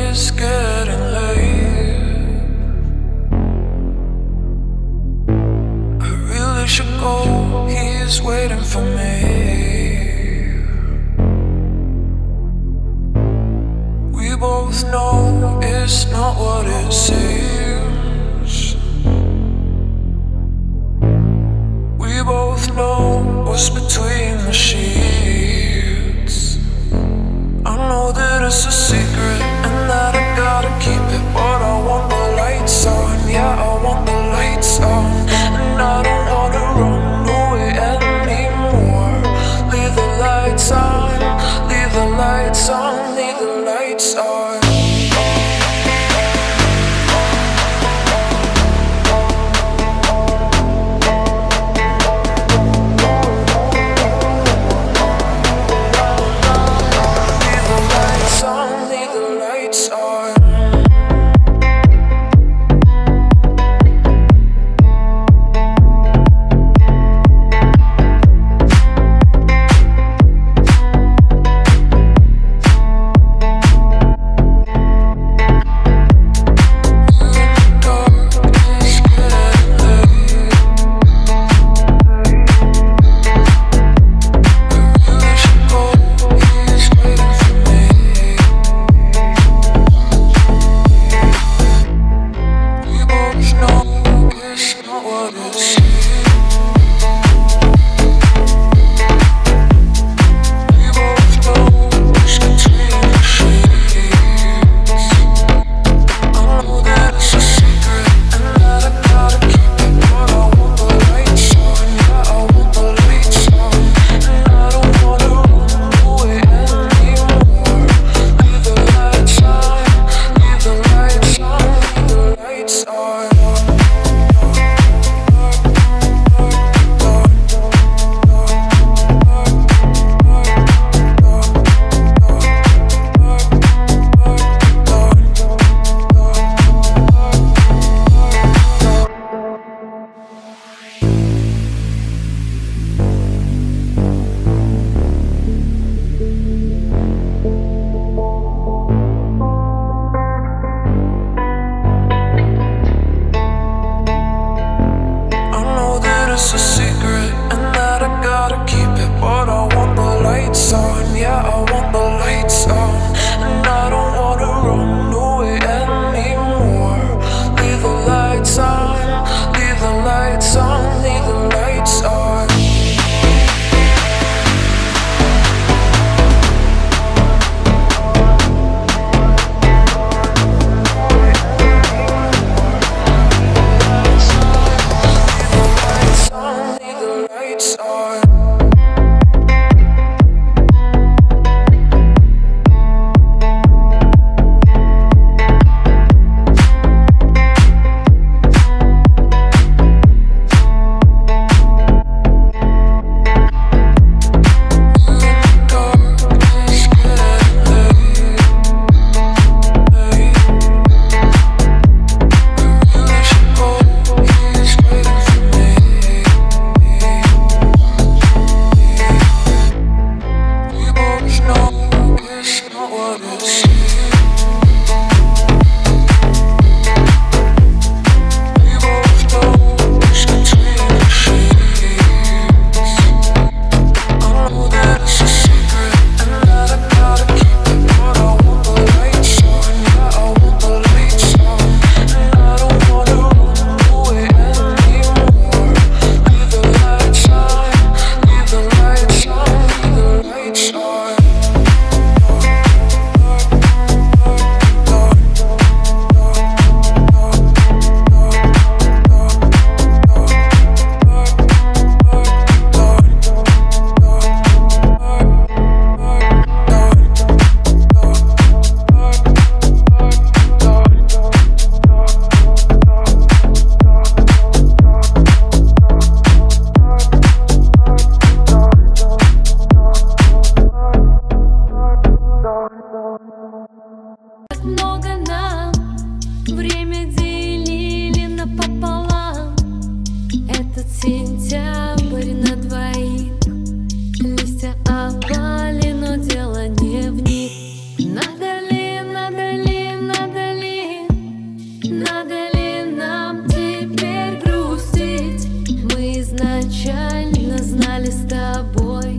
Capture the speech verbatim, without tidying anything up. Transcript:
it's getting late. I really should go, he's waiting for me. We both know it's not what it seems. We both know what's between the sheets. I know that it's a secret and that I gotta keep it, but I want the lights on, yeah, I want the lights on. And I don't wanna run away anymore. Leave the lights on, leave the lights on, leave the lights on. It's a secret and that I gotta keep it, but I want the lights on, yeah, I want the lights on. And I don't wanna run away anymore. Leave the lights on, leave the lights on, leave the lights on. Lights on. печально знали с тобой.